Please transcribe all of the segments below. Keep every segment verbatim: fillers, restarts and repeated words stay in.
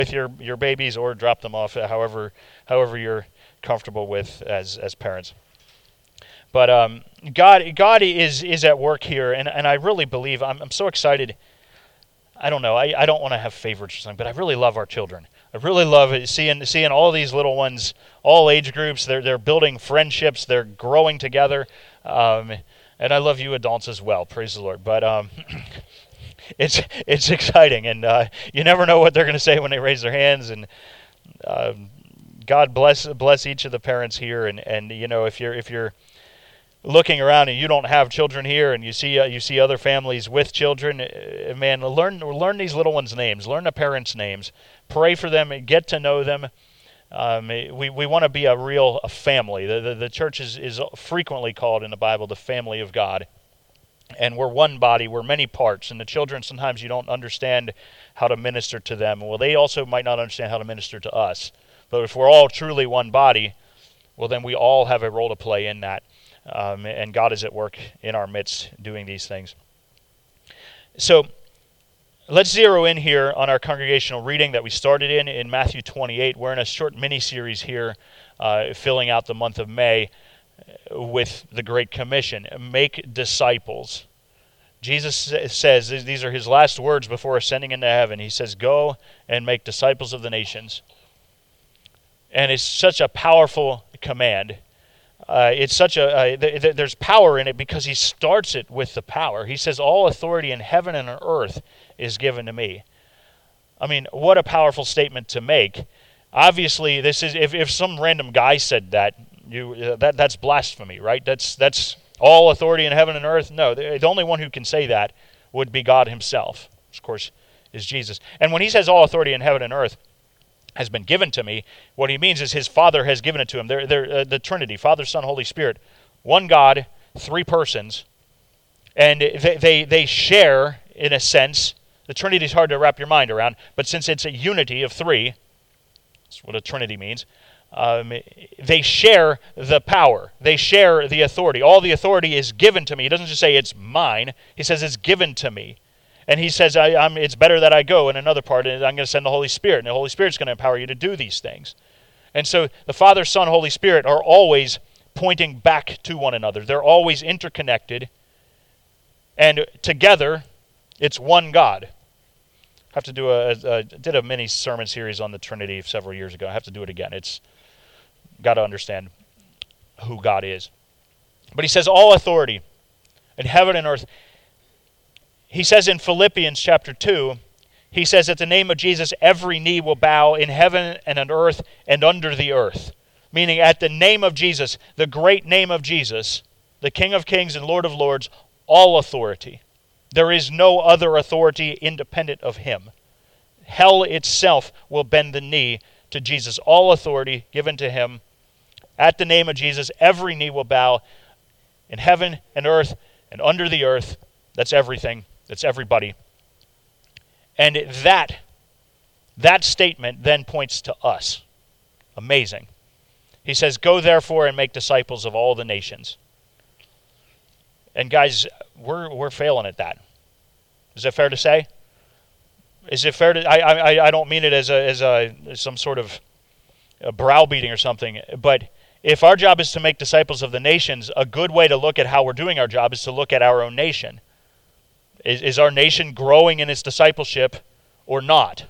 with your, your babies or drop them off however however you're comfortable with as as parents. But um, God God is is at work here, and, and I really believe, I'm, I'm so excited. I don't know, I, I don't want to have favorites or something, but I really love our children. I really love it, seeing seeing all these little ones, all age groups. They're they're building friendships. They're growing together, um, and I love you adults as well. Praise the Lord. But um, it's it's exciting, and uh, you never know what they're going to say when they raise their hands. And um, God bless bless each of the parents here. And, and you know, if you're if you're looking around and you don't have children here, and you see uh, you see other families with children, uh, man, learn learn these little ones' names, learn the parents' names, pray for them, get to know them. Um, we we want to be a real a family. The, the the church is is frequently called in the Bible the family of God, and we're one body, we're many parts. And the children, sometimes you don't understand how to minister to them. Well, they also might not understand how to minister to us. But if we're all truly one body, well, then we all have a role to play in that. Um, and God is at work in our midst doing these things. So let's zero in here on our congregational reading that we started in in Matthew twenty-eight. We're in a short mini-series here, uh, filling out the month of May with the Great Commission. Make disciples. Jesus says, these are his last words before ascending into heaven. He says, go and make disciples of the nations. And it's such a powerful command. Uh, it's such a uh, th- th- there's power in it because he starts it with the power. He says, all authority in heaven and on earth is given to me. I mean, what a powerful statement to make. Obviously, this is if, if some random guy said that, you uh, that that's blasphemy, right? That's that's all authority in heaven and earth. No, the, the only one who can say that would be God himself, which of course is Jesus. And when he says all authority in heaven and earth has been given to me, what he means is his Father has given it to him. They're, they're, uh, the Trinity, Father, Son, Holy Spirit, one God, three persons, and they, they, they share, in a sense, the Trinity is hard to wrap your mind around, but since it's a unity of three, that's what a Trinity means, um, they share the power. They share the authority. All the authority is given to me. He doesn't just say it's mine. He says it's given to me. And he says, I, I'm, it's better that I go. In another part, I'm going to send the Holy Spirit, and the Holy Spirit's going to empower you to do these things. And so the Father, Son, Holy Spirit are always pointing back to one another. They're always interconnected, and together, it's one God. I have to do a, a, a did a mini sermon series on the Trinity several years ago. I have to do it again. It's got to understand who God is. But he says all authority in heaven and earth. He says in Philippians chapter two, he says, at the name of Jesus, every knee will bow in heaven and on earth and under the earth. Meaning at the name of Jesus, the great name of Jesus, the King of Kings and Lord of Lords, all authority. There is no other authority independent of him. Hell itself will bend the knee to Jesus. All authority given to him. At the name of Jesus, every knee will bow in heaven and earth and under the earth. That's everything. That's everybody. And that, that statement then points to us. Amazing. He says, go therefore and make disciples of all the nations. And guys, we're we're failing at that. Is that fair to say? Is it fair to? I I I don't mean it as a as a as some sort of a browbeating or something. But if our job is to make disciples of the nations, a good way to look at how we're doing our job is to look at our own nation. Is is our nation growing in its discipleship or not?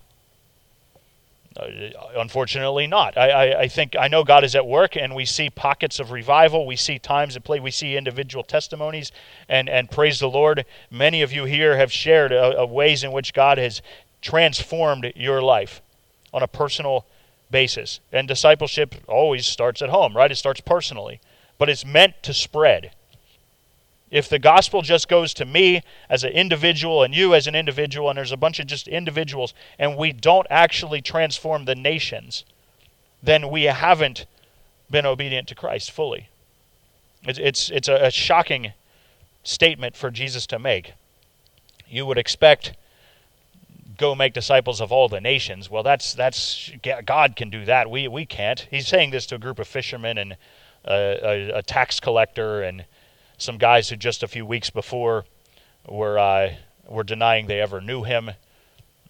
Uh, unfortunately not. I, I, I think, I know God is at work, and we see pockets of revival. We see times at play. We see individual testimonies, and, and praise the Lord. Many of you here have shared uh, uh, ways in which God has transformed your life on a personal basis. And discipleship always starts at home, right? It starts personally. But it's meant to spread. If the gospel just goes to me as an individual and you as an individual, and there's a bunch of just individuals, and we don't actually transform the nations, then we haven't been obedient to Christ fully. It's it's, it's a, a shocking statement for Jesus to make. You would expect, go make disciples of all the nations. Well, that's that's God can do that. We we can't. He's saying this to a group of fishermen and a, a, a tax collector and some guys who just a few weeks before were uh, were denying they ever knew him.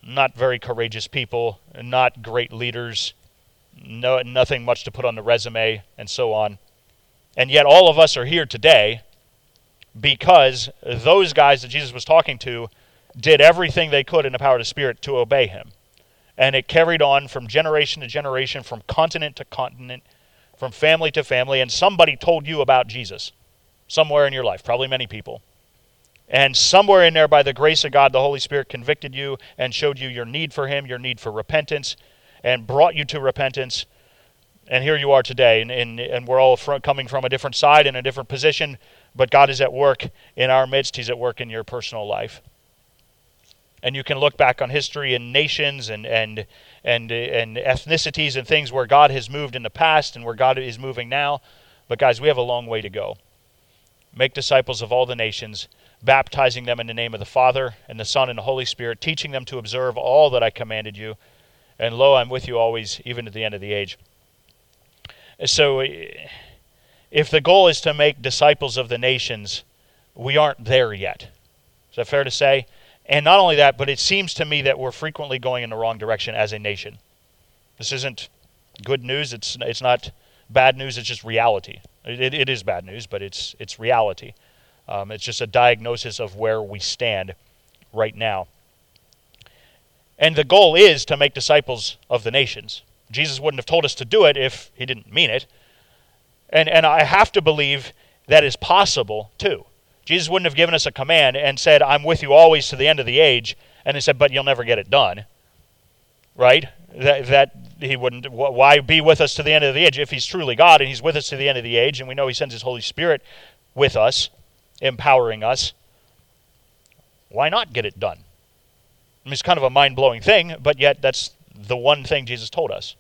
not very courageous people, not great leaders, no nothing much to put on the resume, and so on. And yet all of us are here today because those guys that Jesus was talking to did everything they could in the power of the Spirit to obey him. And it carried on from generation to generation, from continent to continent, from family to family, and somebody told you about Jesus somewhere in your life, probably many people. And somewhere in there, by the grace of God, the Holy Spirit convicted you and showed you your need for him, your need for repentance, and brought you to repentance. And here you are today, and, and, and we're all fr- coming from a different side and a different position, but God is at work in our midst. He's at work in your personal life. And you can look back on history and nations and, and, and, and ethnicities and things where God has moved in the past and where God is moving now. But guys, we have a long way to go. Make disciples of all the nations, baptizing them in the name of the Father and the Son and the Holy Spirit, teaching them to observe all that I commanded you. And lo, I'm with you always, even to the end of the age. So if the goal is to make disciples of the nations, we aren't there yet. Is that fair to say? And not only that, but it seems to me that we're frequently going in the wrong direction as a nation. This isn't good news. It's it's not bad news. It's just reality. It, it is bad news, but it's it's reality. Um, it's just a diagnosis of where we stand right now. And the goal is to make disciples of the nations. Jesus wouldn't have told us to do it if he didn't mean it. And and I have to believe that is possible too. Jesus wouldn't have given us a command and said, I'm with you always to the end of the age, and he said, but you'll never get it done. Right? That, that he wouldn't, why be with us to the end of the age? If he's truly God and he's with us to the end of the age, and we know he sends his Holy Spirit with us, empowering us, why not get it done? I mean, it's kind of a mind-blowing thing, but yet that's the one thing Jesus told us.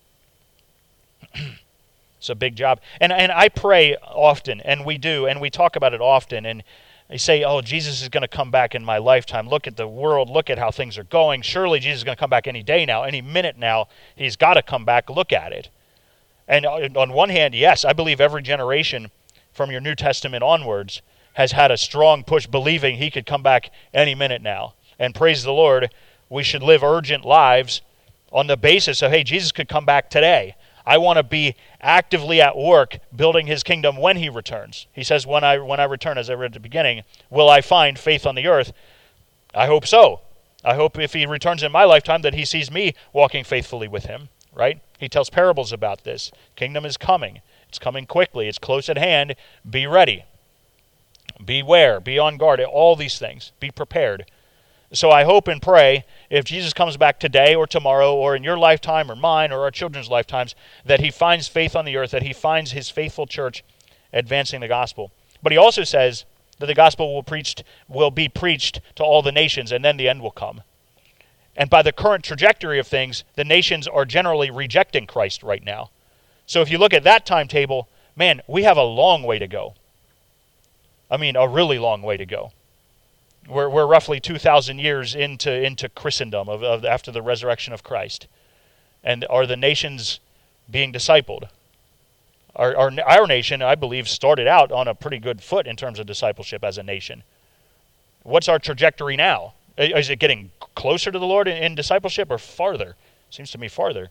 It's a big job. And and I pray often, and we do, and we talk about it often, and they say, oh, Jesus is going to come back in my lifetime. Look at the world. Look at how things are going. Surely Jesus is going to come back any day now, any minute now. He's got to come back. Look at it. And on one hand, yes, I believe every generation from your New Testament onwards has had a strong push believing he could come back any minute now. And praise the Lord, we should live urgent lives on the basis of, hey, Jesus could come back today. I want to be actively at work building his kingdom when he returns. He says, when I when I return, as I read at the beginning, will I find faith on the earth? I hope so. I hope if he returns in my lifetime that he sees me walking faithfully with him, right? He tells parables about this. Kingdom is coming. It's coming quickly. It's close at hand. Be ready. Beware. Be on guard. All these things. Be prepared. So I hope and pray, if Jesus comes back today or tomorrow or in your lifetime or mine or our children's lifetimes, that he finds faith on the earth, that he finds his faithful church advancing the gospel. But he also says that the gospel will preached will be preached to all the nations, and then the end will come. And by the current trajectory of things, the nations are generally rejecting Christ right now. So if you look at that timetable, man, we have a long way to go. I mean, a really long way to go. We're we're roughly two thousand years into into Christendom of, of after the resurrection of Christ, and are the nations being discipled? Our, our our nation, I believe, started out on a pretty good foot in terms of discipleship as a nation. What's our trajectory now? Is it getting closer to the Lord in, in discipleship or farther? Seems to me farther.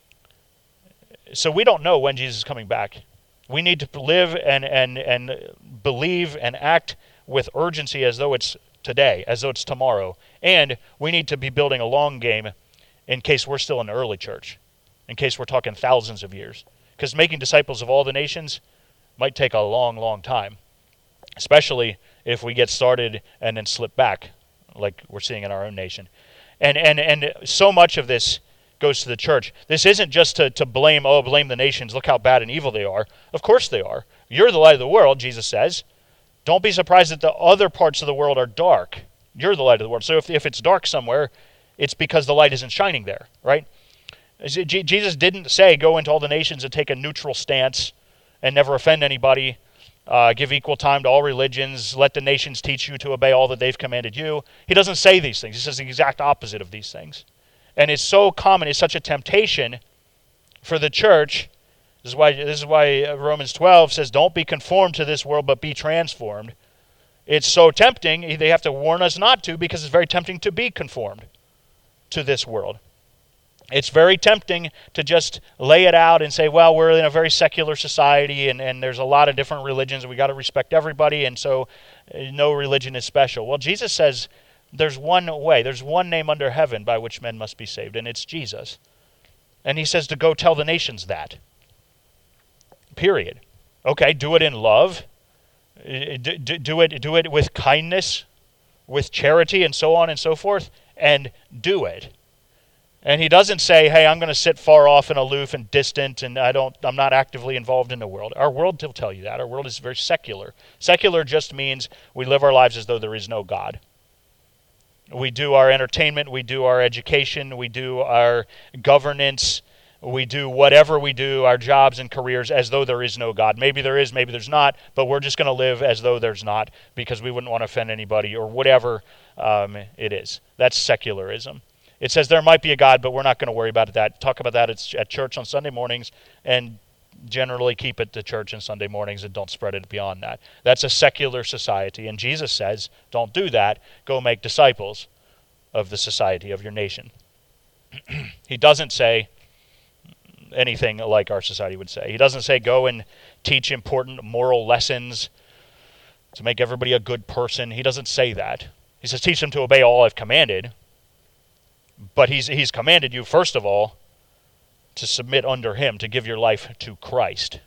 So we don't know when Jesus is coming back. We need to live and and and believe and act with urgency as though it's today, as though it's tomorrow. And we need to be building a long game in case we're still in the early church, in case we're talking thousands of years. Because making disciples of all the nations might take a long, long time, especially if we get started and then slip back, like we're seeing in our own nation. And and and so much of this goes to the church. This isn't just to, to blame, oh, blame the nations, look how bad and evil they are. Of course they are. You're the light of the world, Jesus says. Don't be surprised that the other parts of the world are dark. You're the light of the world. So if, if it's dark somewhere, it's because the light isn't shining there, right? Jesus didn't say go into all the nations and take a neutral stance and never offend anybody, uh, give equal time to all religions, let the nations teach you to obey all that they've commanded you. He doesn't say these things. He says the exact opposite of these things. And it's so common, it's such a temptation for the church. This is why this is why Romans twelve says, don't be conformed to this world, but be transformed. It's so tempting, they have to warn us not to, because it's very tempting to be conformed. to this world. It's very tempting to just lay it out and say, well, we're in a very secular society, and, and there's a lot of different religions, and we got to respect everybody, and so uh, no religion is special. Well, Jesus says there's one way, there's one name under heaven by which men must be saved, and it's Jesus. And he says to go tell the nations that. Period. Okay, do it in love. Do, do it, do it with kindness, with charity, and so on and so forth, and do it. And he doesn't say, hey, I'm going to sit far off and aloof and distant, and I don't, I'm not actively involved in the world. Our world will tell you that. Our world is very secular. Secular just means we live our lives as though there is no God. We do our entertainment, we do our education, we do our governance, we do whatever we do, our jobs and careers, as though there is no God. Maybe there is, maybe there's not, but we're just going to live as though there's not because we wouldn't want to offend anybody or whatever um, it is. That's secularism. It says there might be a God, but we're not going to worry about that. Talk about that at, at church on Sunday mornings, and generally keep it to church on Sunday mornings and don't spread it beyond that. That's a secular society, and Jesus says, don't do that. Go make disciples of the society, of your nation. He doesn't say anything like our society would say. He doesn't say go and teach important moral lessons to make everybody a good person. He doesn't say that. He says teach them to obey all I've commanded. But he's he's commanded you, first of all, to submit under him, to give your life to Christ.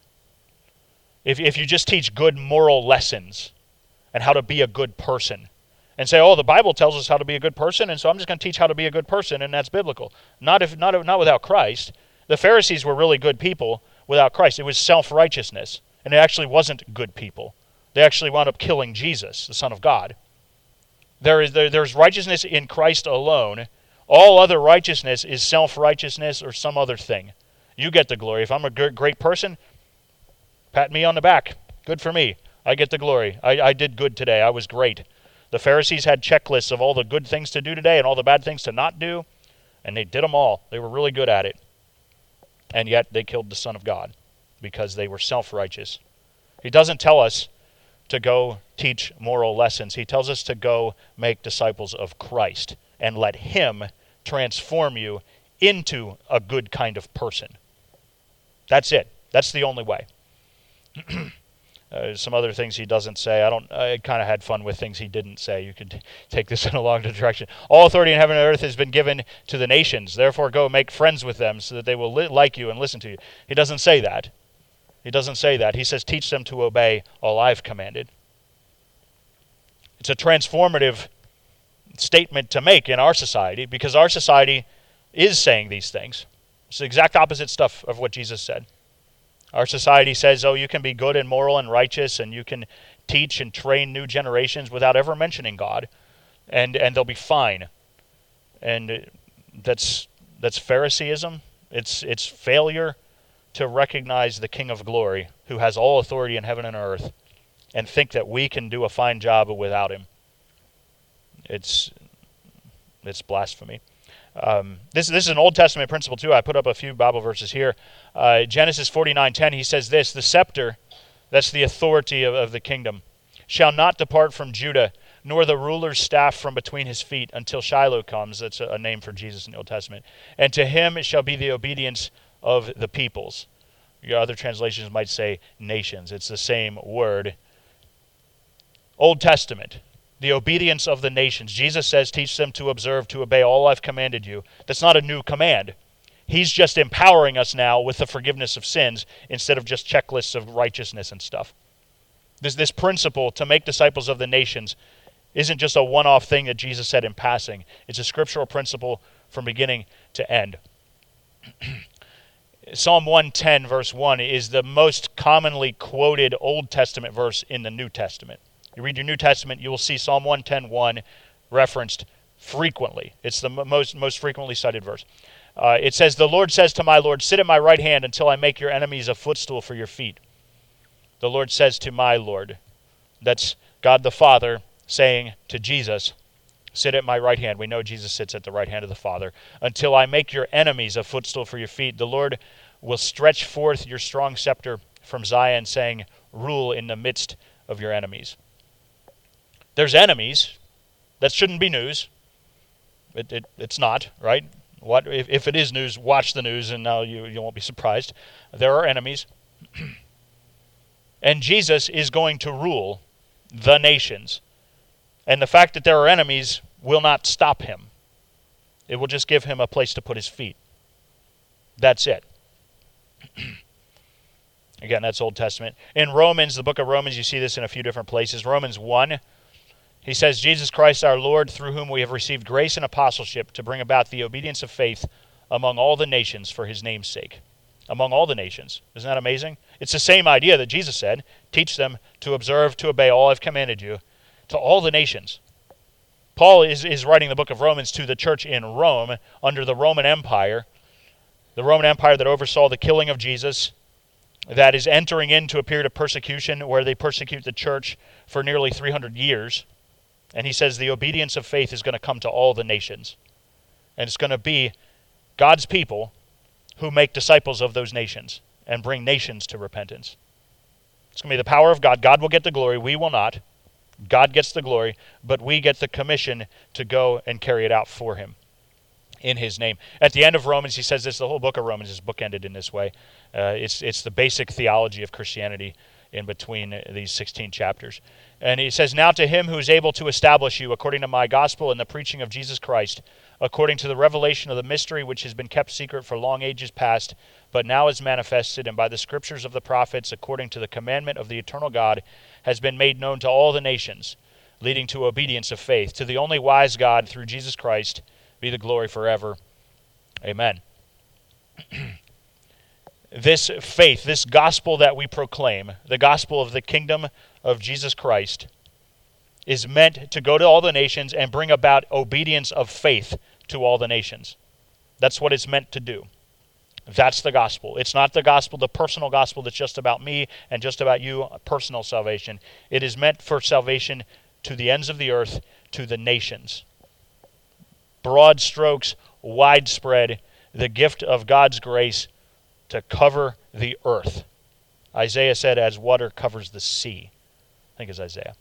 If if you just teach good moral lessons and how to be a good person, and say, oh, the Bible tells us how to be a good person, and so I'm just going to teach how to be a good person, and that's biblical. Not if not not without Christ. The Pharisees were really good people without Christ. It was self-righteousness, and it actually wasn't good people. They actually wound up killing Jesus, the Son of God. There is there, there's righteousness in Christ alone. All other righteousness is self-righteousness or some other thing. You get the glory. If I'm a good, great person, pat me on the back. Good for me. I get the glory. I, I did good today. I was great. The Pharisees had checklists of all the good things to do today and all the bad things to not do, and they did them all. They were really good at it. And yet they killed the Son of God because they were self-righteous. He doesn't tell us to go teach moral lessons. He tells us to go make disciples of Christ and let him transform you into a good kind of person. That's it. That's the only way. uh, some other things he doesn't say. I don't. I kind of had fun with things he didn't say. You could take this in a long direction. All authority in heaven and earth has been given to the nations. Therefore, go make friends with them so that they will li- like you and listen to you. He doesn't say that. He doesn't say that. He says, teach them to obey all I've commanded. It's a transformative statement to make in our society because our society is saying these things. It's the exact opposite stuff of what Jesus said. Our society says, oh, you can be good and moral and righteous and you can teach and train new generations without ever mentioning God, and, and they'll be fine. And that's that's Phariseeism. It's it's failure to recognize the King of Glory who has all authority in heaven and earth and think that we can do a fine job without him. It's it's blasphemy. Um, this this is an Old Testament principle too. I put up a few Bible verses here. Uh, Genesis forty-nine ten. He says this: the scepter, that's the authority of, of the kingdom, shall not depart from Judah, nor the ruler's staff from between his feet, until Shiloh comes. That's a, a name for Jesus in the Old Testament. And to him it shall be the obedience of the peoples. Your other translations might say nations. It's the same word. Old Testament. The obedience of the nations. Jesus says, teach them to observe, to obey all I've commanded you. That's not a new command. He's just empowering us now with the forgiveness of sins instead of just checklists of righteousness and stuff. This, this principle to make disciples of the nations isn't just a one-off thing that Jesus said in passing. It's a scriptural principle from beginning to end. Psalm one ten verse one is the most commonly quoted Old Testament verse in the New Testament. You read your New Testament, you will see Psalm one ten one referenced frequently. It's the most most frequently cited verse. Uh, it says, the Lord says to my Lord, sit at my right hand until I make your enemies a footstool for your feet. The Lord says to my Lord. That's God the Father saying to Jesus, sit at my right hand. We know Jesus sits at the right hand of the Father. Until I make your enemies a footstool for your feet. The Lord will stretch forth your strong scepter from Zion, saying, rule in the midst of your enemies. There's enemies. That shouldn't be news. It, it it's not, right? What if, if it is news? Watch the news, and now you you won't be surprised. There are enemies, and Jesus is going to rule the nations, and the fact that there are enemies will not stop him. It will just give him a place to put his feet. That's it. Again, that's Old Testament. In Romans, the book of Romans, you see this in a few different places. Romans one, he says, Jesus Christ our Lord, through whom we have received grace and apostleship to bring about the obedience of faith among all the nations for his name's sake. Among all the nations. Isn't that amazing? It's the same idea that Jesus said, teach them to observe, to obey all I've commanded you, to all the nations. Paul is, is writing the book of Romans to the church in Rome under the Roman Empire, the Roman Empire that oversaw the killing of Jesus, that is entering into a period of persecution where they persecute the church for nearly three hundred years. And he says the obedience of faith is going to come to all the nations. And it's going to be God's people who make disciples of those nations and bring nations to repentance. It's going to be the power of God. God will get the glory. We will not. God gets the glory, but we get the commission to go and carry it out for him in his name. At the end of Romans, he says this, the whole book of Romans is bookended in this way. Uh, it's, it's the basic theology of Christianity in between these sixteen chapters. And he says, now to him who is able to establish you according to my gospel and the preaching of Jesus Christ, according to the revelation of the mystery which has been kept secret for long ages past, but now is manifested, and by the scriptures of the prophets, according to the commandment of the eternal God, has been made known to all the nations, leading to obedience of faith. To the only wise God, through Jesus Christ, be the glory forever. Amen. This faith, this gospel that we proclaim, the gospel of the kingdom of Jesus Christ, is meant to go to all the nations and bring about obedience of faith to all the nations. That's what it's meant to do. That's the gospel. It's not the gospel, the personal gospel that's just about me and just about you, personal salvation. It is meant for salvation to the ends of the earth, to the nations. Broad strokes, widespread, the gift of God's grace to cover the earth. Isaiah said, as water covers the sea. I think it's Isaiah.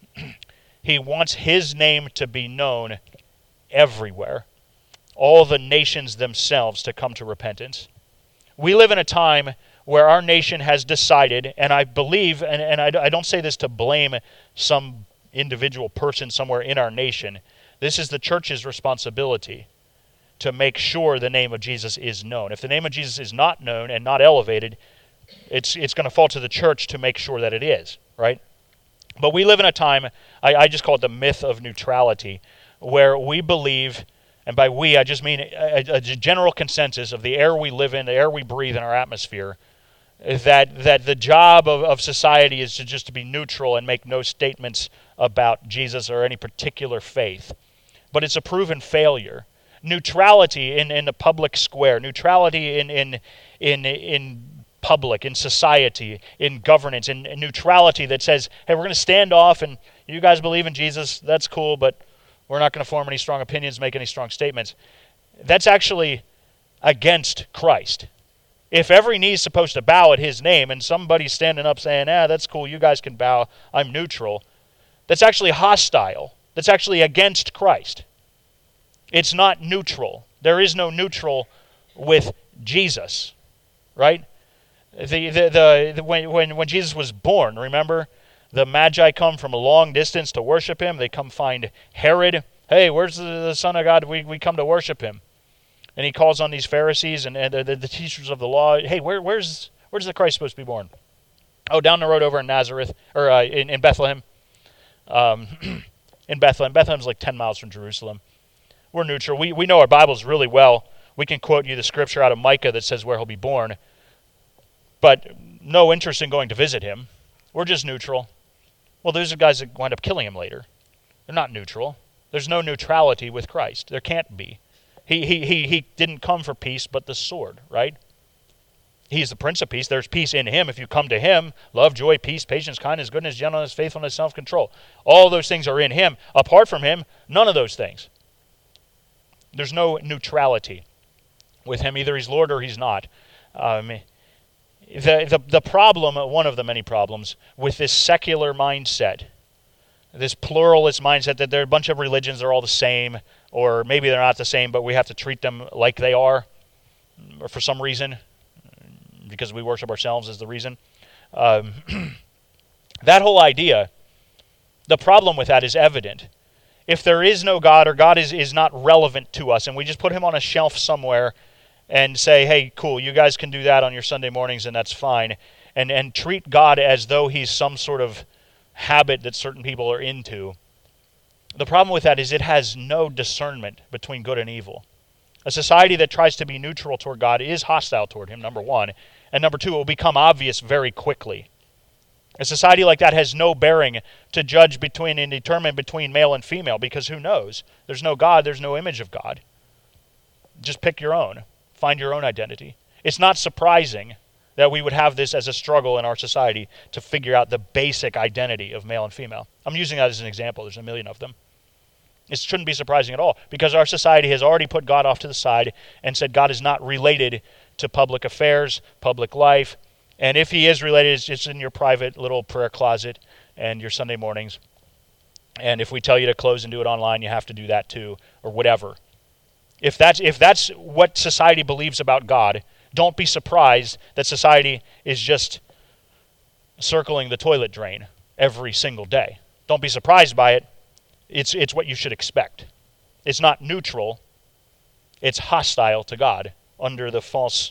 He wants his name to be known everywhere. All the nations themselves to come to repentance. We live in a time where our nation has decided, and I believe, and, and I, I don't say this to blame some individual person somewhere in our nation. This is the church's responsibility to make sure the name of Jesus is known. If the name of Jesus is not known and not elevated, it's it's going to fall to the church to make sure that it is, right? But we live in a time, I, I just call it the myth of neutrality, where we believe, and by we I just mean a, a general consensus of the air we live in, the air we breathe in our atmosphere, that that the job of, of society is to just to be neutral and make no statements about Jesus or any particular faith. But it's a proven failure. Neutrality in, in the public square, neutrality in in in in public, in society, in governance, in, in neutrality that says, hey, we're going to stand off and you guys believe in Jesus, that's cool, but we're not going to form any strong opinions, make any strong statements. That's actually against Christ. If every knee is supposed to bow at his name and somebody's standing up saying, ah, that's cool, you guys can bow, I'm neutral, that's actually hostile. That's actually against Christ. It's not neutral. There is no neutral with Jesus, right? The, the, the, the when, when, when Jesus was born, remember, the Magi come from a long distance to worship him. They come find Herod. Hey, where's the, the Son of God? We, we come to worship him. And he calls on these Pharisees and, and the, the teachers of the law. Hey, where, where's where's the Christ supposed to be born? Oh, down the road over in Nazareth, or uh, in, in Bethlehem. Um, in Bethlehem. Bethlehem's like ten miles from Jerusalem. We're neutral. We, we know our Bibles really well. We can quote you the scripture out of Micah that says where he'll be born. But no interest in going to visit him. We're just neutral. Well, those are guys that wind up killing him later. They're not neutral. There's no neutrality with Christ. There can't be. He, he, he, he didn't come for peace, but the sword, right? He's the Prince of Peace. There's peace in him. If you come to him, love, joy, peace, patience, kindness, goodness, gentleness, faithfulness, self-control. All those things are in him. Apart from him, none of those things. There's no neutrality with him. Either he's Lord or he's not. Um, the, the, the problem, one of the many problems, with this secular mindset, this pluralist mindset that there are a bunch of religions, they're all the same, or maybe they're not the same, but we have to treat them like they are, or for some reason, because we worship ourselves is the reason. Um, that whole idea, the problem with that is evident. If there is no God, or God is, is not relevant to us, and we just put him on a shelf somewhere and say, hey, cool, you guys can do that on your Sunday mornings, and that's fine, and, and treat God as though he's some sort of habit that certain people are into, the problem with that is it has no discernment between good and evil. A society that tries to be neutral toward God is hostile toward him, number one, and number two, it will become obvious very quickly. A society like that has no bearing to judge between and determine between male and female, because who knows? There's no God, there's no image of God. Just pick your own. Find your own identity. It's not surprising that we would have this as a struggle in our society to figure out the basic identity of male and female. I'm using that as an example. There's a million of them. It shouldn't be surprising at all, because our society has already put God off to the side and said God is not related to public affairs, public life, and if he is related, it's just in your private little prayer closet and your Sunday mornings. And if we tell you to close and do it online, you have to do that too, or whatever. If that's if that's what society believes about God, don't be surprised that society is just circling the toilet drain every single day. Don't be surprised by it. It's it's what you should expect. It's not neutral. It's hostile to God under the false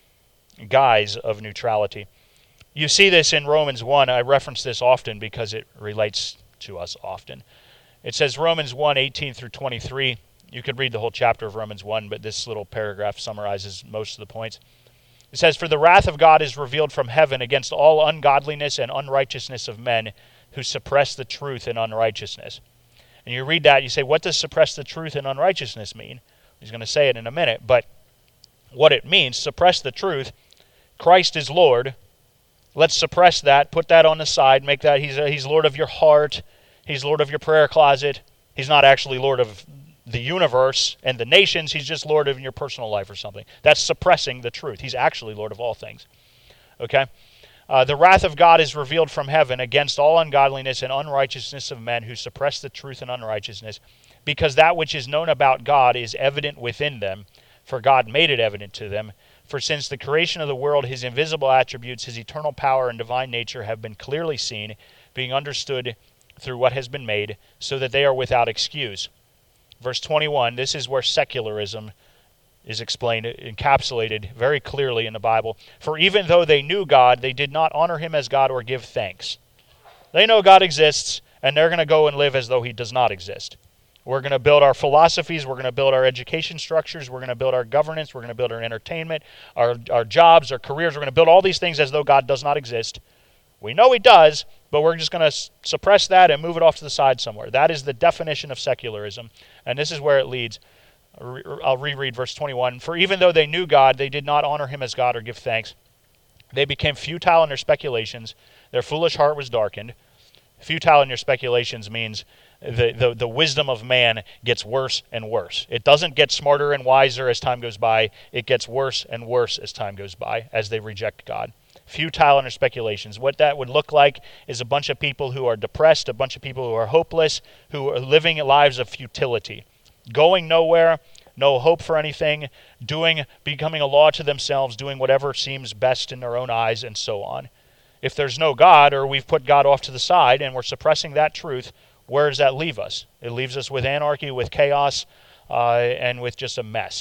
guise of neutrality. You see this in Romans one. I reference this often because it relates to us often. It says Romans one, eighteen through twenty-three. You could read the whole chapter of Romans one, but this little paragraph summarizes most of the points. It says, "For the wrath of God is revealed from heaven against all ungodliness and unrighteousness of men who suppress the truth in unrighteousness." And you read that, you say, what does suppress the truth in unrighteousness mean? He's going to say it in a minute, but what it means, suppress the truth, Christ is Lord. Let's suppress that, put that on the side, make that he's he's Lord of your heart, he's Lord of your prayer closet. He's not actually Lord of the universe and the nations, he's just Lord of your personal life or something. That's suppressing the truth. He's actually Lord of all things. Okay? Uh, the wrath of God is revealed from heaven against all ungodliness and unrighteousness of men who suppress the truth in unrighteousness, because that which is known about God is evident within them, for God made it evident to them. For since the creation of the world, his invisible attributes, his eternal power and divine nature have been clearly seen, being understood through what has been made, so that they are without excuse. Verse twenty-one, this is where secularism is explained, encapsulated very clearly in the Bible. For even though they knew God, they did not honor him as God or give thanks. They know God exists, and they're going to go and live as though he does not exist. We're going to build our philosophies, we're going to build our education structures, we're going to build our governance, we're going to build our entertainment, our, our jobs, our careers. We're going to build all these things as though God does not exist. We know he does, but we're just going to s- suppress that and move it off to the side somewhere. That is the definition of secularism, and this is where it leads. I'll reread verse twenty-one. For even though they knew God, they did not honor him as God or give thanks. They became futile in their speculations. Their foolish heart was darkened. Futile in your speculations means the, the, the wisdom of man gets worse and worse. It doesn't get smarter and wiser as time goes by. It gets worse and worse as time goes by, as they reject God. Futile in their speculations. What that would look like is a bunch of people who are depressed, a bunch of people who are hopeless, who are living lives of futility. Going nowhere, no hope for anything, doing, becoming a law to themselves, doing whatever seems best in their own eyes, and so on. If there's no God, or we've put God off to the side, and we're suppressing that truth, where does that leave us? It leaves us with anarchy, with chaos, uh, and with just a mess.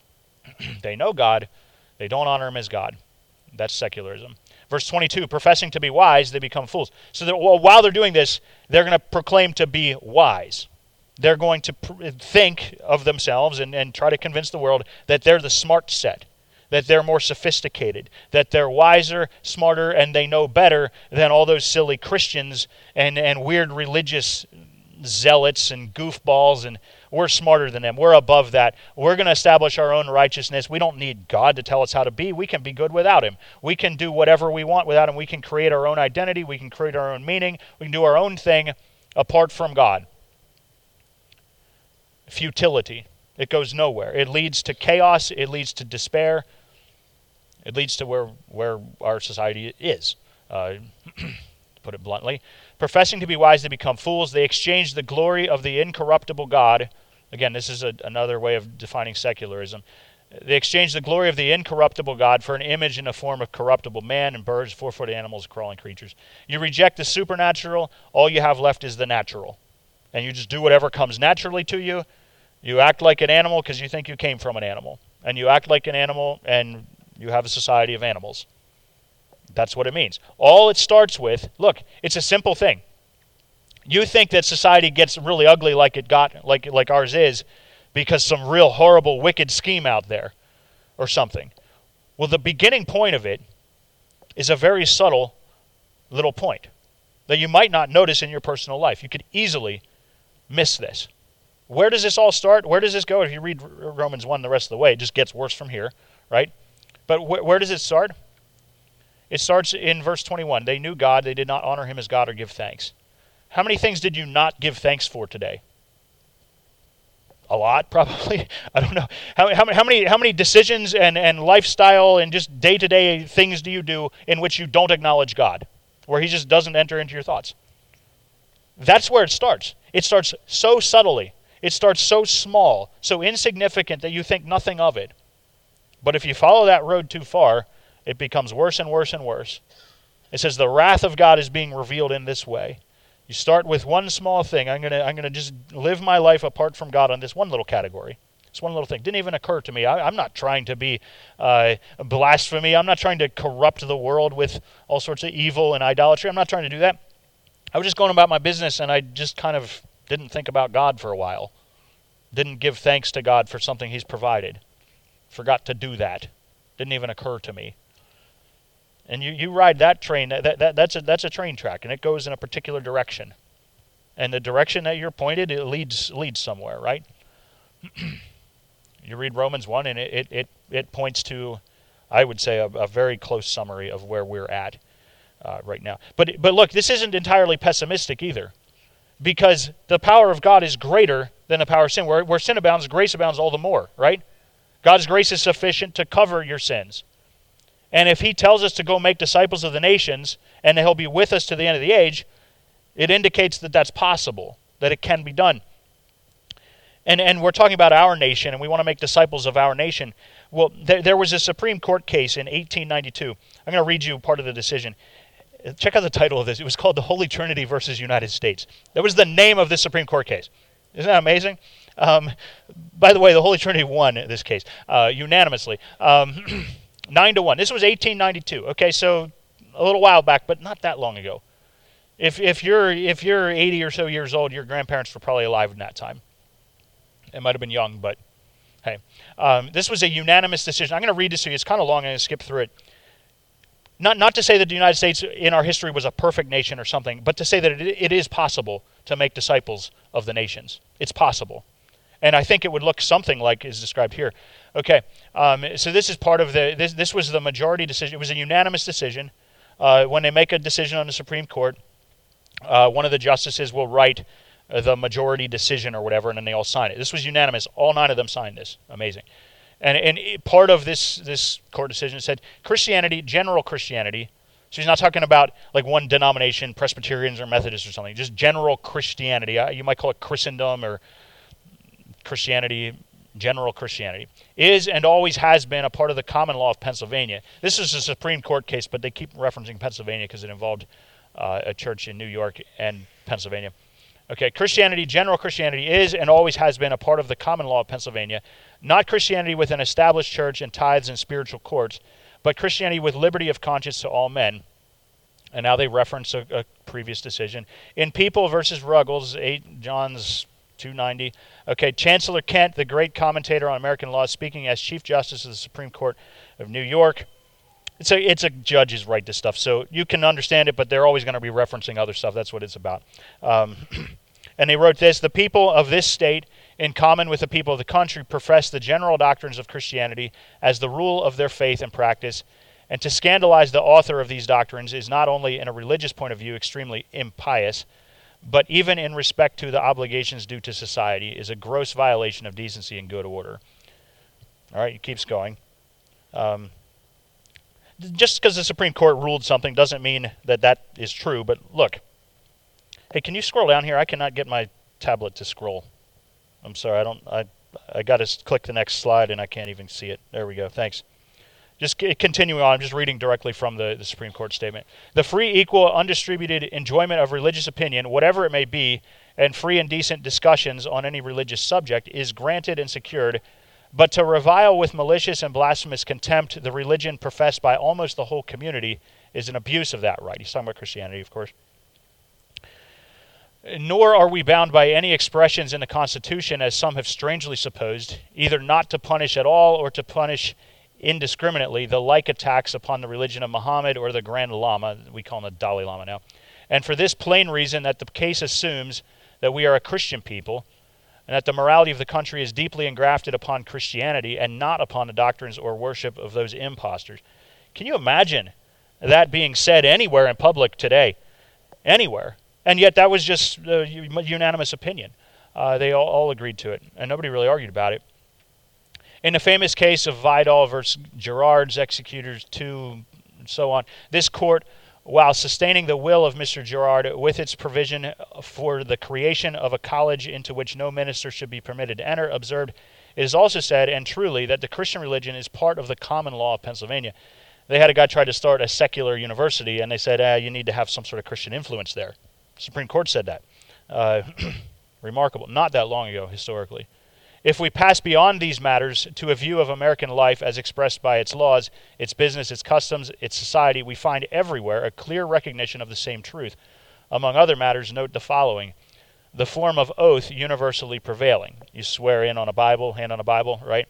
They know God, they don't honor him as God. That's secularism. Verse twenty-two, professing to be wise, they become fools. So that, well, while they're doing this, they're going to proclaim to be wise. They're going to pr- think of themselves and, and try to convince the world that they're the smart set, that they're more sophisticated, that they're wiser, smarter, and they know better than all those silly Christians and, and weird religious zealots and goofballs, and we're smarter than them. We're above that. We're going to establish our own righteousness. We don't need God to tell us how to be. We can be good without him. We can do whatever we want without him. We can create our own identity. We can create our own meaning. We can do our own thing apart from God. Futility. It goes nowhere. It leads to chaos. It leads to despair. It leads to where, where our society is, uh, to put it bluntly. Professing to be wise, they become fools. They exchange the glory of the incorruptible God. Again, this is a, another way of defining secularism. They exchanged the glory of the incorruptible God for an image in the form of corruptible man and birds, four-footed animals, crawling creatures. You reject the supernatural, all you have left is the natural. And you just do whatever comes naturally to you. You act like an animal because you think you came from an animal. And you act like an animal and you have a society of animals. That's what it means. All it starts with, look, it's a simple thing. You think that society gets really ugly like it got, like like ours is, because some real horrible, wicked scheme out there or something. Well, the beginning point of it is a very subtle little point that you might not notice in your personal life. You could easily miss this. Where does this all start? Where does this go? If you read Romans one the rest of the way, it just gets worse from here, right? But wh- where does it start? It starts in verse twenty-one. They knew God. They did not honor him as God or give thanks. How many things did you not give thanks for today? A lot, probably. I don't know. How, how, how many how many decisions and, and lifestyle and just day-to-day things do you do in which you don't acknowledge God, where he just doesn't enter into your thoughts? That's where it starts. It starts so subtly. It starts so small, so insignificant that you think nothing of it. But if you follow that road too far, it becomes worse and worse and worse. It says the wrath of God is being revealed in this way. You start with one small thing. I'm gonna I'm gonna just live my life apart from God on this one little category. This one little thing didn't even occur to me. I, I'm not trying to be uh, blasphemy. I'm not trying to corrupt the world with all sorts of evil and idolatry. I'm not trying to do that. I was just going about my business, and I just kind of didn't think about God for a while. Didn't give thanks to God for something he's provided. Forgot to do that. Didn't even occur to me. And you, you ride that train, that, that that's a that's a train track, and it goes in a particular direction. And the direction that you're pointed, it leads leads somewhere, right? You read Romans one, and it, it, it, it points to, I would say, a, a very close summary of where we're at uh, right now. But but look, this isn't entirely pessimistic either, because the power of God is greater than the power of sin. Where, where sin abounds, grace abounds all the more, right? God's grace is sufficient to cover your sins. And if he tells us to go make disciples of the nations, and that he'll be with us to the end of the age, it indicates that that's possible, that it can be done. And and we're talking about our nation, and we want to make disciples of our nation. Well, there, there was a Supreme Court case in eighteen ninety-two. I'm going to read you part of the decision. Check out the title of this. It was called The Holy Trinity versus United States. That was the name of this Supreme Court case. Isn't that amazing? Um, by the way, the Holy Trinity won this case uh, unanimously. Um Nine to one. This was eighteen ninety-two. Okay, so a little while back, but not that long ago. If if you're if you're eighty or so years old, your grandparents were probably alive in that time. It might have been young, but hey, um, this was a unanimous decision. I'm going to read this to you. It's kind of long. I'm going to skip through it. Not not to say that the United States in our history was a perfect nation or something, but to say that it, it is possible to make disciples of the nations. It's possible. And I think it would look something like is described here. Okay, um, so this is part of the, this This was the majority decision. It was a unanimous decision. Uh, when they make a decision on the Supreme Court, uh, one of the justices will write uh, the majority decision or whatever, and then they all sign it. This was unanimous. All nine of them signed this. Amazing. And and it, part of this, this court decision said Christianity, general Christianity, so he's not talking about like one denomination, Presbyterians or Methodists or something, just general Christianity. Uh, you might call it Christendom or Christianity, general Christianity, is and always has been a part of the common law of Pennsylvania. This is a Supreme Court case, but they keep referencing Pennsylvania because it involved uh, a church in New York and Pennsylvania. Okay, Christianity, general Christianity, is and always has been a part of the common law of Pennsylvania, not Christianity with an established church and tithes and spiritual courts, but Christianity with liberty of conscience to all men. And now they reference a, a previous decision. In People versus Ruggles, eight John's two ninety. Okay, Chancellor Kent, the great commentator on American law, speaking as Chief Justice of the Supreme Court of New York. It's a, it's a judge's right to stuff, so you can understand it, but they're always going to be referencing other stuff. That's what it's about. Um, and they wrote this: the people of this state, in common with the people of the country, profess the general doctrines of Christianity as the rule of their faith and practice, and to scandalize the author of these doctrines is not only in a religious point of view extremely impious, but even in respect to the obligations due to society, is a gross violation of decency and good order. All right, it keeps going. Um, just because the Supreme Court ruled something doesn't mean that that is true, but look. Hey, can you scroll down here? I cannot get my tablet to scroll. I'm sorry, I don't. I I got to click the next slide and I can't even see it. There we go. Thanks. Just c- continuing on, I'm just reading directly from the, the Supreme Court statement. The free, equal, undistributed enjoyment of religious opinion, whatever it may be, and free and decent discussions on any religious subject is granted and secured, but to revile with malicious and blasphemous contempt the religion professed by almost the whole community is an abuse of that right. He's talking about Christianity, of course. Nor are we bound by any expressions in the Constitution, as some have strangely supposed, either not to punish at all or to punish indiscriminately the like attacks upon the religion of Muhammad or the Grand Lama, we call him the Dalai Lama now, and for this plain reason that the case assumes that we are a Christian people, and that the morality of the country is deeply engrafted upon Christianity and not upon the doctrines or worship of those impostors. Can you imagine that being said anywhere in public today? Anywhere. And yet that was just a unanimous opinion. Uh, they all, all agreed to it, and nobody really argued about it. In the famous case of Vidal versus Girard's Executors two, and so on, this court, while sustaining the will of Mister Girard with its provision for the creation of a college into which no minister should be permitted to enter, observed, it is also said, and truly, that the Christian religion is part of the common law of Pennsylvania. They had a guy try to start a secular university, and they said, ah, you need to have some sort of Christian influence there. The Supreme Court said that. Uh, remarkable. Not that long ago, historically. If we pass beyond these matters to a view of American life as expressed by its laws, its business, its customs, its society, we find everywhere a clear recognition of the same truth. Among other matters, note the following. The form of oath universally prevailing. You swear in on a Bible, hand on a Bible, right?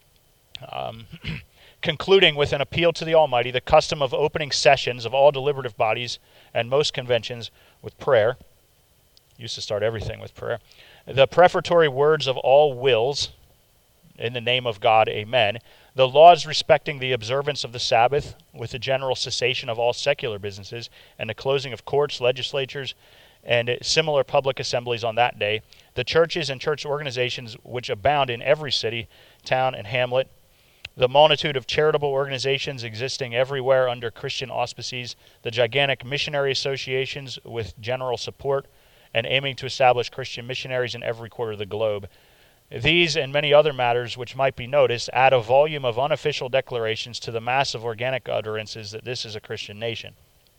Um, concluding with an appeal to the Almighty, the custom of opening sessions of all deliberative bodies and most conventions with prayer. Used to start everything with prayer. The prefatory words of all wills, in the name of God, amen. The laws respecting the observance of the Sabbath, with the general cessation of all secular businesses, and the closing of courts, legislatures, and similar public assemblies on that day. The churches and church organizations which abound in every city, town, and hamlet. The multitude of charitable organizations existing everywhere under Christian auspices. The gigantic missionary associations with general support, and aiming to establish Christian missionaries in every quarter of the globe. These and many other matters which might be noticed add a volume of unofficial declarations to the mass of organic utterances that this is a Christian nation.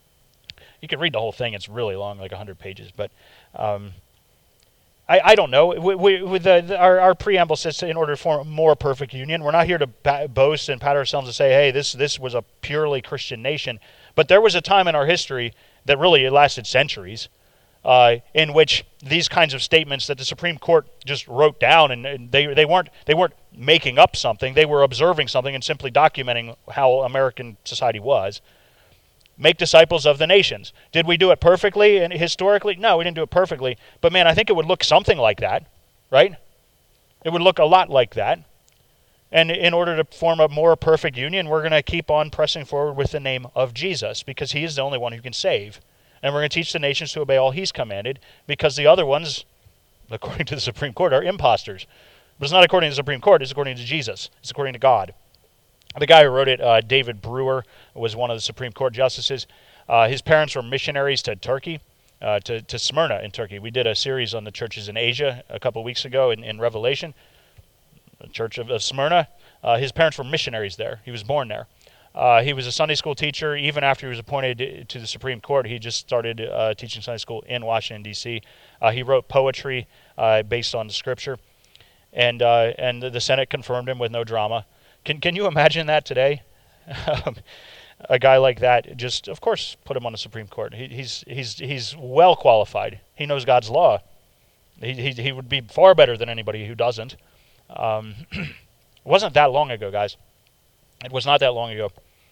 You can read the whole thing. It's really long, like one hundred pages. But um, I, I don't know. We, we, with the, the, our, our preamble says in order to form a more perfect union. We're not here to ba- boast and pat ourselves and say, hey, this, this was a purely Christian nation. But there was a time in our history that really lasted centuries, Uh, in which these kinds of statements that the Supreme Court just wrote down, and, and they they weren't they weren't making up something, they were observing something and simply documenting how American society was. Make disciples of the nations. Did we do it perfectly and historically? No, we didn't do it perfectly. But man, I think it would look something like that, right? It would look a lot like that. And in order to form a more perfect union, we're going to keep on pressing forward with the name of Jesus, because he is the only one who can save. And we're going to teach the nations to obey all he's commanded, because the other ones, according to the Supreme Court, are imposters. But it's not according to the Supreme Court, it's according to Jesus. It's according to God. The guy who wrote it, uh, David Brewer, was one of the Supreme Court justices. Uh, his parents were missionaries to Turkey, uh, to, to Smyrna in Turkey. We did a series on the churches in Asia a couple weeks ago in, in Revelation, the church of, of Smyrna. Uh, his parents were missionaries there. He was born there. Uh, he was a Sunday school teacher. Even after he was appointed to the Supreme Court, he just started uh, teaching Sunday school in Washington, D C Uh, he wrote poetry uh, based on the Scripture, and uh, and the Senate confirmed him with no drama. Can can you imagine that today? A guy like that, just of course, put him on the Supreme Court. He, he's he's he's well qualified. He knows God's law. He he he would be far better than anybody who doesn't. Um, it wasn't that long ago, guys. It was not that long ago.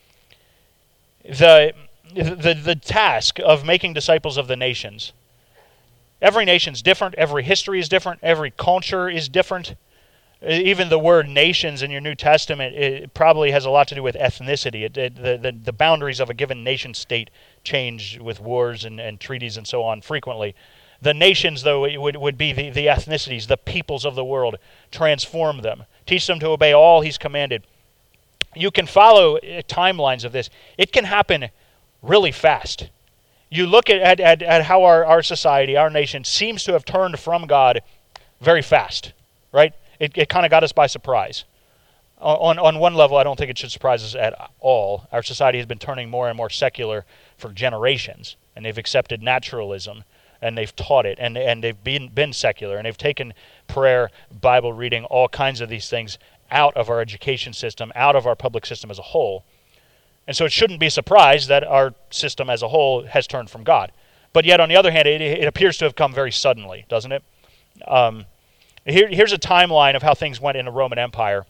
The, the the task of making disciples of the nations. Every nation's different. Every history is different. Every culture is different. Even the word nations in your New Testament, it probably has a lot to do with ethnicity. It, it, the, the, the boundaries of a given nation state change with wars and, and treaties and so on frequently. The nations, though, it would, would be the, the ethnicities, the peoples of the world. Transform them. Teach them to obey all he's commanded. You can follow timelines of this. It can happen really fast. You look at, at, at how our, our society, our nation, seems to have turned from God very fast. right? It, it kind of got us by surprise. On, on one level, I don't think it should surprise us at all. Our society has been turning more and more secular for generations, and they've accepted naturalism, and they've taught it, and, and they've been, been secular, and they've taken prayer, Bible reading, all kinds of these things out of our education system, out of our public system as a whole. And so it shouldn't be a surprise that our system as a whole has turned from God. But yet, on the other hand, it, it appears to have come very suddenly, doesn't it? Um, here, here's a timeline of how things went in the Roman Empire.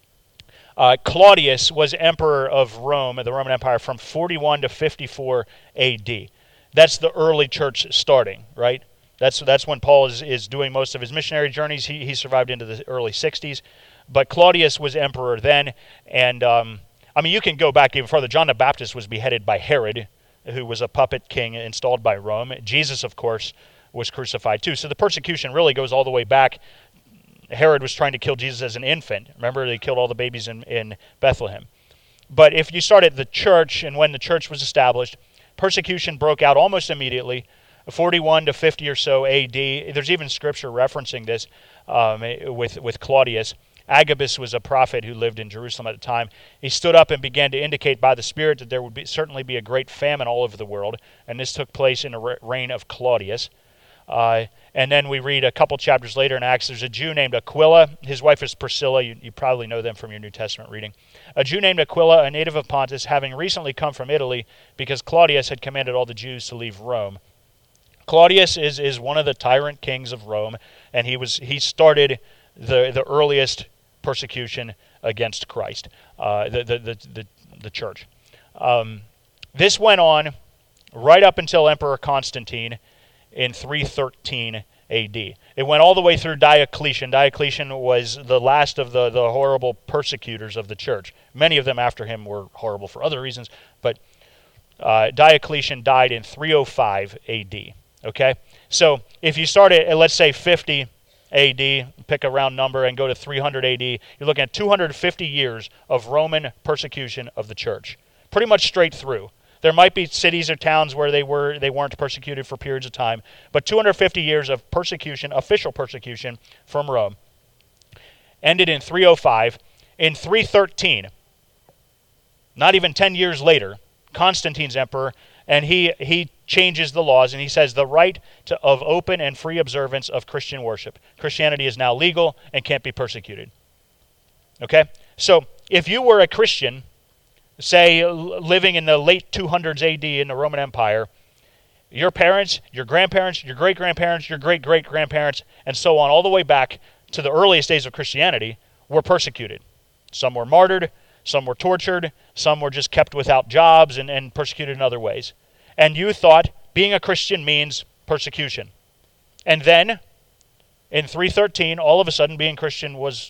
Uh, Claudius was emperor of Rome, the Roman Empire, from forty-one to fifty-four A D. That's the early church starting, right? That's that's when Paul is, is doing most of his missionary journeys. He, he survived into the early sixties. But Claudius was emperor then, and um, I mean, you can go back even further. John the Baptist was beheaded by Herod, who was a puppet king installed by Rome. Jesus, of course, was crucified too. So the persecution really goes all the way back. Herod was trying to kill Jesus as an infant. Remember, they killed all the babies in, in Bethlehem. But if you start at the church, and when the church was established, persecution broke out almost immediately, forty-one to fifty or so A D. There's even scripture referencing this um, with, with Claudius. Agabus was a prophet who lived in Jerusalem at the time. He stood up and began to indicate by the Spirit that there would be, certainly be a great famine all over the world, and this took place in the reign of Claudius. Uh, and then we read a couple chapters later in Acts, there's a Jew named Aquila. His wife is Priscilla. You, you probably know them from your New Testament reading. A Jew named Aquila, a native of Pontus, having recently come from Italy because Claudius had commanded all the Jews to leave Rome. Claudius is, is one of the tyrant kings of Rome, and he was he started the, the earliest persecution against Christ, uh, the, the, the, the, the church. Um, this went on right up until Emperor Constantine in three thirteen A D. It went all the way through Diocletian. Diocletian was the last of the, the horrible persecutors of the church. Many of them after him were horrible for other reasons, but uh, Diocletian died in three oh five A D. Okay? So if you start at, let's say, fifty A D, pick a round number, and go to three hundred A D, you're looking at two hundred fifty years of Roman persecution of the church. Pretty much straight through. There might be cities or towns where they were they weren't persecuted for periods of time, but two hundred fifty years of persecution, official persecution from Rome, ended in three oh five. In three thirteen, not even ten years later, Constantine's emperor, and he he changes the laws, and he says the right to, of open and free observance of Christian worship. Christianity is now legal and can't be persecuted. Okay? So if you were a Christian, say, living in the late two hundreds A D in the Roman Empire, your parents, your grandparents, your great-grandparents, your great-great-grandparents, and so on, all the way back to the earliest days of Christianity, were persecuted. Some were martyred, some were tortured, some were just kept without jobs and, and persecuted in other ways. And you thought being a Christian means persecution. And then, in three thirteen, all of a sudden being Christian was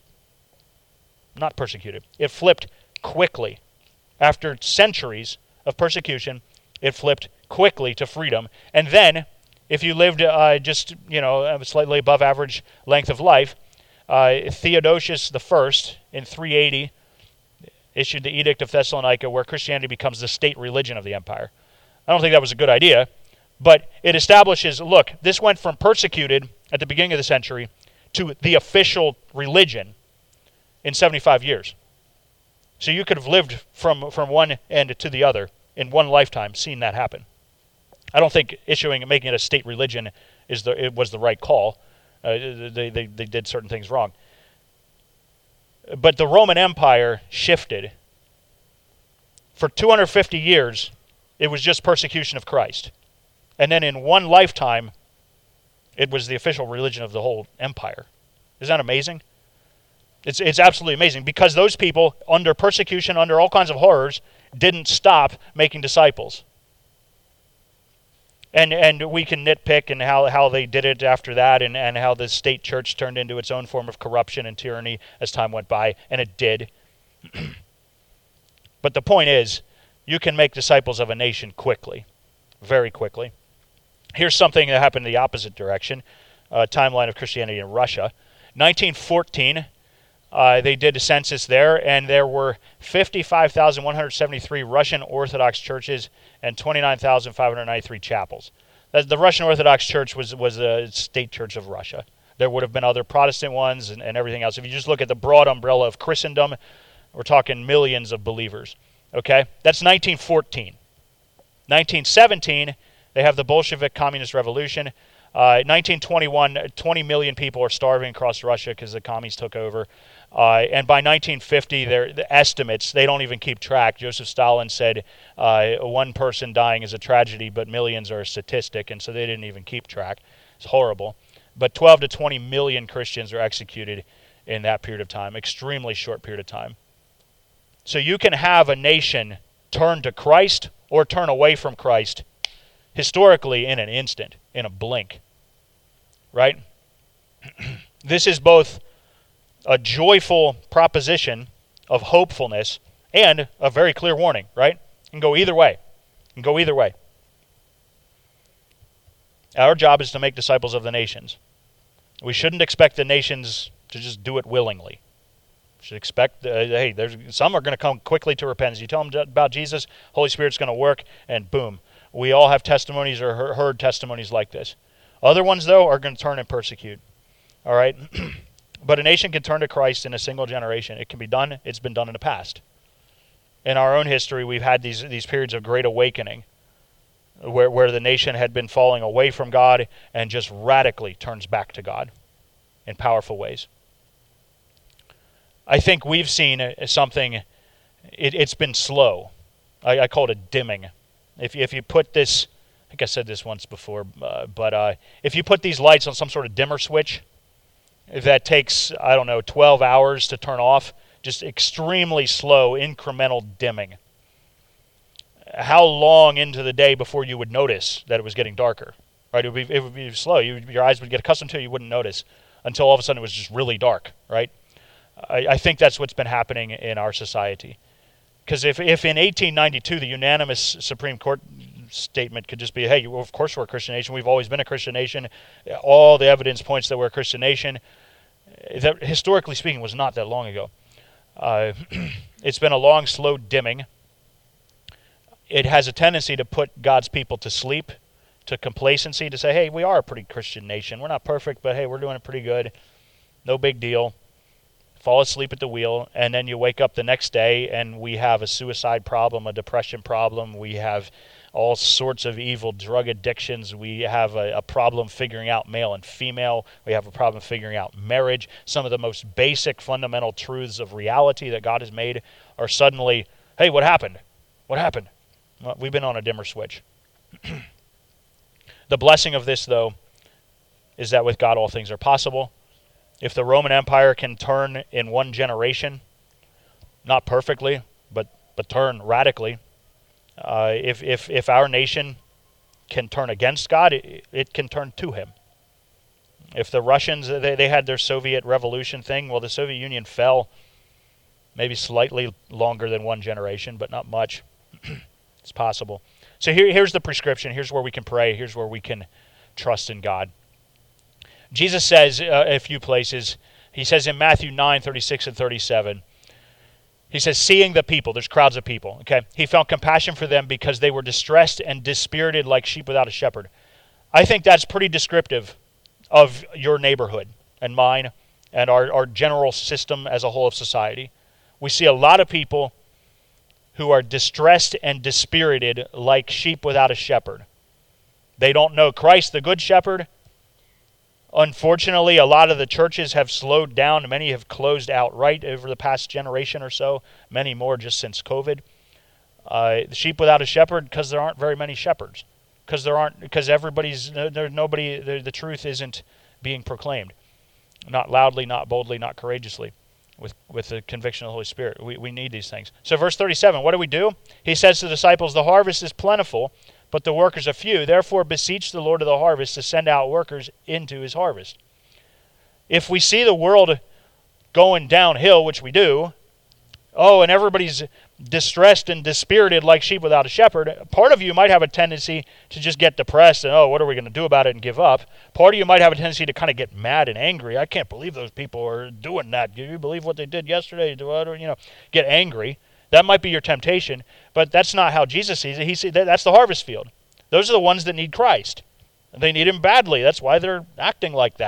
not persecuted. It flipped quickly. After centuries of persecution, it flipped quickly to freedom. And then, if you lived uh, just, you know, a slightly above average length of life, uh, Theodosius the First in three eighty issued the Edict of Thessalonica, where Christianity becomes the state religion of the empire. I don't think that was a good idea, but it establishes, look, this went from persecuted at the beginning of the century to the official religion in seventy-five years. So you could have lived from, from one end to the other in one lifetime, seeing that happen. I don't think issuing and making it a state religion is the it was the right call. Uh, they, they they did certain things wrong. But the Roman Empire shifted. For two hundred fifty years, it was just persecution of Christ. And then in one lifetime, it was the official religion of the whole empire. Isn't that amazing? It's it's absolutely amazing, because those people, under persecution, under all kinds of horrors, didn't stop making disciples. And and we can nitpick and how, how they did it after that, and, and how the state church turned into its own form of corruption and tyranny as time went by, and it did. But the point is, you can make disciples of a nation quickly, very quickly. Here's something that happened in the opposite direction, a timeline of Christianity in Russia. nineteen fourteen, uh, they did a census there, and there were fifty-five thousand one hundred seventy-three Russian Orthodox churches and twenty-nine thousand five hundred ninety-three chapels. The Russian Orthodox Church was, was a state church of Russia. There would have been other Protestant ones and, and everything else. If you just look at the broad umbrella of Christendom, we're talking millions of believers. Okay? That's nineteen fourteen. nineteen seventeen, they have the Bolshevik Communist Revolution. Uh, nineteen twenty-one, twenty million people are starving across Russia because the commies took over. Uh, and by nineteen fifty, the estimates, they don't even keep track. Joseph Stalin said uh, one person dying is a tragedy, but millions are a statistic, and so they didn't even keep track. It's horrible. But twelve to twenty million Christians are executed in that period of time, extremely short period of time. So you can have a nation turn to Christ or turn away from Christ historically in an instant, in a blink. Right? This is both a joyful proposition of hopefulness and a very clear warning, right? It can go either way. It can go either way. Our job is to make disciples of the nations. We shouldn't expect the nations to just do it willingly. We should expect, uh, hey, there's some are going to come quickly to repentance. You tell them about Jesus, Holy Spirit's going to work, and boom. We all have testimonies or heard testimonies like this. Other ones, though, are going to turn and persecute. All right? But a nation can turn to Christ in a single generation. It can be done. It's been done in the past. In our own history, we've had these these periods of great awakening where, where the nation had been falling away from God and just radically turns back to God in powerful ways. I think we've seen something, it, it's been slow. I, I call it a dimming. If, if you put this, I think I said this once before, uh, but uh, if you put these lights on some sort of dimmer switch, that takes, I don't know, twelve hours to turn off, just extremely slow, incremental dimming. How long into the day before you would notice that it was getting darker? Right? It would be, it would be slow. You, your eyes would get accustomed to it, you wouldn't notice until all of a sudden it was just really dark, right? I, I think that's what's been happening in our society. Because if, if in eighteen ninety-two the unanimous Supreme Court statement could just be, hey, well, of course we're a Christian nation, we've always been a Christian nation, all the evidence points that we're a Christian nation, that historically speaking was not that long ago. Uh, it's been a long, slow dimming. It has a tendency to put God's people to sleep, to complacency, to say, hey, we are a pretty Christian nation. We're not perfect, but hey, we're doing it pretty good. No big deal. Fall asleep at the wheel, and then you wake up the next day and we have a suicide problem, a depression problem, we have all sorts of evil drug addictions, we have a, a problem figuring out male and female, we have a problem figuring out marriage. Some of the most basic fundamental truths of reality that God has made are suddenly, hey, what happened? What happened? Well, we've been on a dimmer switch. The blessing of this, though, is that with God all things are possible. If the Roman Empire can turn in one generation, not perfectly, but but turn radically, uh, if if if our nation can turn against God, it, it can turn to Him. If the Russians, they, they had their Soviet Revolution thing, well, the Soviet Union fell maybe slightly longer than one generation, but not much. It's possible. So here, here's the prescription. Here's where we can pray. Here's where we can trust in God. Jesus says uh, a few places, he says in Matthew nine, thirty-six and thirty-seven, he says, seeing the people, there's crowds of people, okay? He felt compassion for them because they were distressed and dispirited like sheep without a shepherd. I think that's pretty descriptive of your neighborhood and mine and our, our general system as a whole of society. We see a lot of people who are distressed and dispirited like sheep without a shepherd. They don't know Christ, the good shepherd. Unfortunately, a lot of the churches have slowed down. Many have closed outright over the past generation or so. Many more just since COVID. Uh, the sheep without a shepherd because there aren't very many shepherds. Because there aren't. Because everybody's there's nobody. The, the truth isn't being proclaimed, not loudly, not boldly, not courageously, with with the conviction of the Holy Spirit. We we need these things. So verse thirty-seven. What do we do? He says to the disciples, "The harvest is plentiful, but the workers are few. Therefore beseech the Lord of the harvest to send out workers into his harvest." If we see the world going downhill, which we do, oh, and everybody's distressed and dispirited like sheep without a shepherd, part of you might have a tendency to just get depressed and, oh, what are we going to do about it, and give up. Part of you might have a tendency to kind of get mad and angry. I can't believe those people are doing that. Do you believe what they did yesterday? Do I, you know, get angry. That might be your temptation, but that's not how Jesus sees it. He sees that's the harvest field. Those are the ones that need Christ. They need him badly. That's why they're acting like that.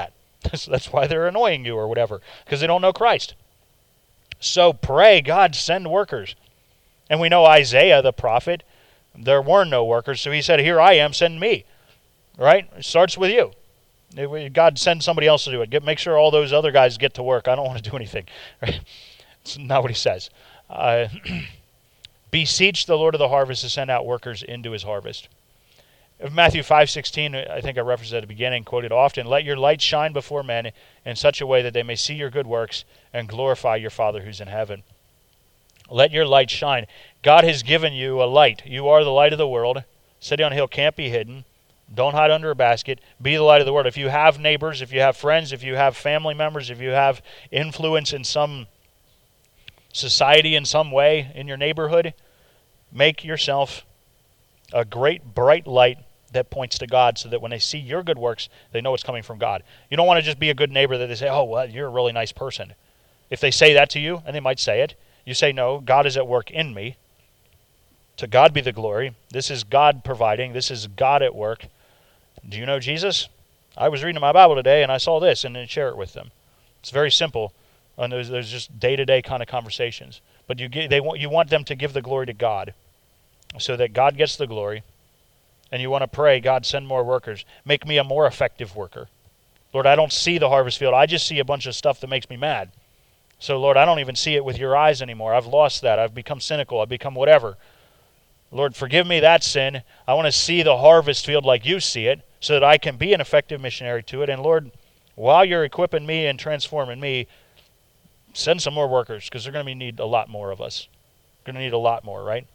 That's why they're annoying you or whatever, because they don't know Christ. So pray, God, send workers. And we know Isaiah the prophet, there were no workers, so he said, here I am, send me. Right? It starts with you. God, send somebody else to do it. Get, make sure all those other guys get to work. I don't want to do anything. Right? It's not what he says. Uh, Beseech the Lord of the harvest to send out workers into his harvest. Matthew five sixteen, I think I referenced at the beginning, quoted often, let your light shine before men in such a way that they may see your good works and glorify your Father who's in heaven. Let your light shine. God has given you a light. You are the light of the world. City on a hill can't be hidden. Don't hide under a basket. Be the light of the world. If you have neighbors, if you have friends, if you have family members, if you have influence in some society in some way in your neighborhood, make yourself a great bright light that points to God so that when they see your good works, they know it's coming from God. You don't want to just be a good neighbor that they say, oh, well, you're a really nice person. If they say that to you, and they might say it, you say, no, God is at work in me. To God be the glory. This is God providing. This is God at work. Do you know Jesus? I was reading my Bible today and I saw this, and then share it with them. It's very simple. And there's, there's just day-to-day kind of conversations. But you get, they want, you want them to give the glory to God so that God gets the glory. And you want to pray, God, send more workers. Make me a more effective worker. Lord, I don't see the harvest field. I just see a bunch of stuff that makes me mad. So, Lord, I don't even see it with your eyes anymore. I've lost that. I've become cynical. I've become whatever. Lord, forgive me that sin. I want to see the harvest field like you see it so that I can be an effective missionary to it. And, Lord, while you're equipping me and transforming me, send some more workers because they're going to need a lot more of us. Going to need a lot more, right?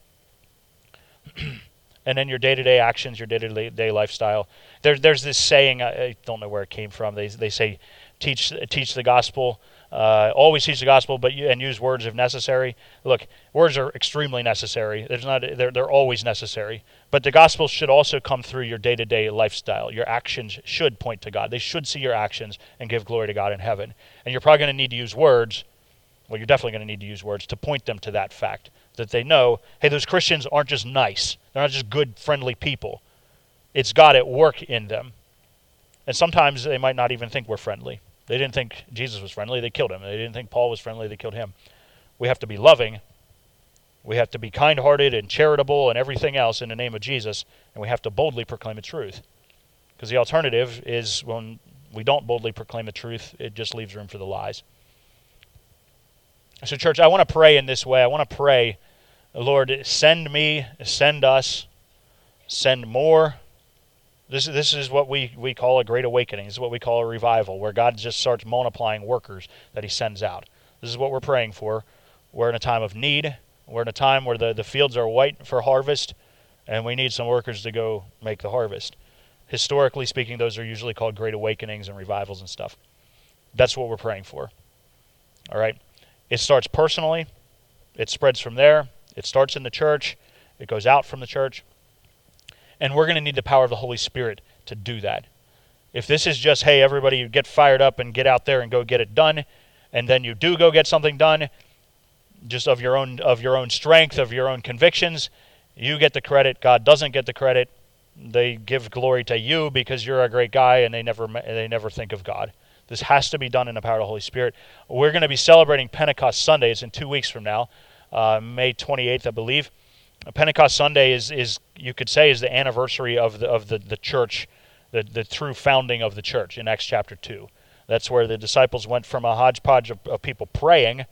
And then your day-to-day actions, your day-to-day lifestyle. There, there's this saying, I don't know where it came from. They they say, teach teach the gospel, uh, always teach the gospel, but you, and use words if necessary. Look, words are extremely necessary. There's not they're they're always necessary. But the gospel should also come through your day-to-day lifestyle. Your actions should point to God. They should see your actions and give glory to God in heaven. And you're probably going to need to use words. Well, you're definitely going to need to use words to point them to that fact, that they know, hey, those Christians aren't just nice. They're not just good, friendly people. It's God at work in them. And sometimes they might not even think we're friendly. They didn't think Jesus was friendly. They killed him. They didn't think Paul was friendly. They killed him. We have to be loving. We have to be kind-hearted and charitable and everything else in the name of Jesus. And we have to boldly proclaim the truth. Because the alternative is when we don't boldly proclaim the truth, it just leaves room for the lies. So, church, I want to pray in this way. I want to pray, Lord, send me, send us, send more. This, this is what we, we call a great awakening. This is what we call a revival, where God just starts multiplying workers that he sends out. This is what we're praying for. We're in a time of need. We're in a time where the, the fields are white for harvest, and we need some workers to go make the harvest. Historically speaking, those are usually called great awakenings and revivals and stuff. That's what we're praying for. All right? It starts personally. It spreads from there. It starts in the church. It goes out from the church. And we're going to need the power of the Holy Spirit to do that. If this is just, hey, everybody get fired up and get out there and go get it done, and then you do go get something done, just of your own of your own strength, of your own convictions, you get the credit. God doesn't get the credit. They give glory to you because you're a great guy, and they never they never think of God. This has to be done in the power of the Holy Spirit. We're going to be celebrating Pentecost Sunday. It's in two weeks from now, uh, May twenty-eighth, I believe. Pentecost Sunday is, is you could say, is the anniversary of the of the, the church, the, the true founding of the church in Acts chapter two. That's where the disciples went from a hodgepodge of, of people praying,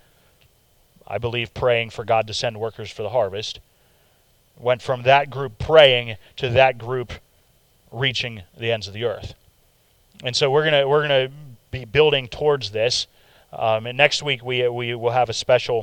I believe praying for God to send workers for the harvest, went from that group praying to that group reaching the ends of the earth. And so we're gonna we're gonna be building towards this. Um, and next week we we will have a special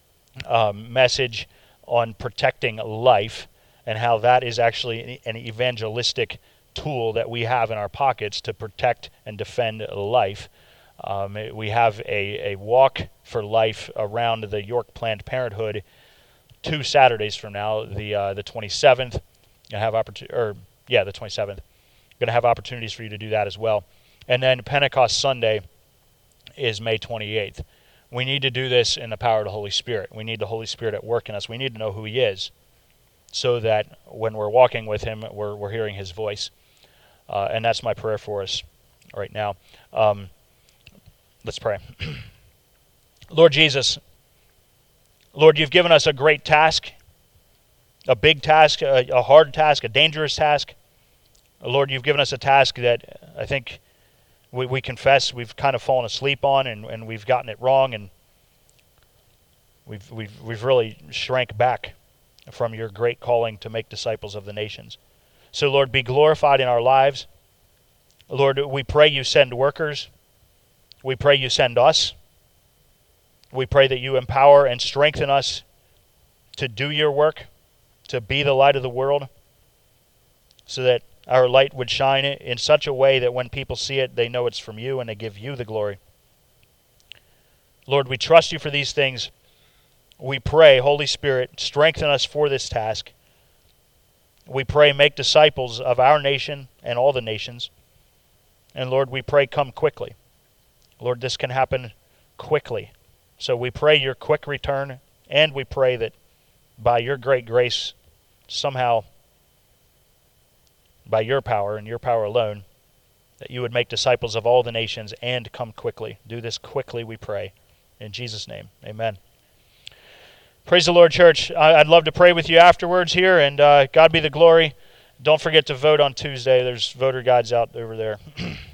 um, message on protecting life and how that is actually an evangelistic tool that we have in our pockets to protect and defend life. Um, we have a, a walk for life around the York Planned Parenthood two Saturdays from now, the uh, the twenty-seventh. I have opportunity, or yeah, the twenty-seventh. Going to have opportunities for you to do that as well. And then Pentecost Sunday is May twenty-eighth. We need to do this in the power of the Holy Spirit. We need the Holy Spirit at work in us. We need to know who he is so that when we're walking with him, we're, we're hearing his voice. Uh, and that's my prayer for us right now. Um, Let's pray. Lord Jesus, Lord, you've given us a great task, a big task, a, a hard task, a dangerous task. Lord, you've given us a task that I think we, we confess we've kind of fallen asleep on, and, and we've gotten it wrong, and we've, we've, we've really shrank back from your great calling to make disciples of the nations. So, Lord, be glorified in our lives. Lord, we pray you send workers. We pray you send us. We pray that you empower and strengthen us to do your work, to be the light of the world, so that our light would shine in such a way that when people see it, they know it's from you and they give you the glory. Lord, we trust you for these things. We pray, Holy Spirit, strengthen us for this task. We pray, make disciples of our nation and all the nations. And Lord, we pray, come quickly. Lord, this can happen quickly. So we pray your quick return, and we pray that by your great grace, somehow, by your power and your power alone, that you would make disciples of all the nations and come quickly. Do this quickly, we pray. In Jesus' name, amen. Praise the Lord, church. I'd love to pray with you afterwards here, and uh, God be the glory. Don't forget to vote on Tuesday. There's voter guides out over there.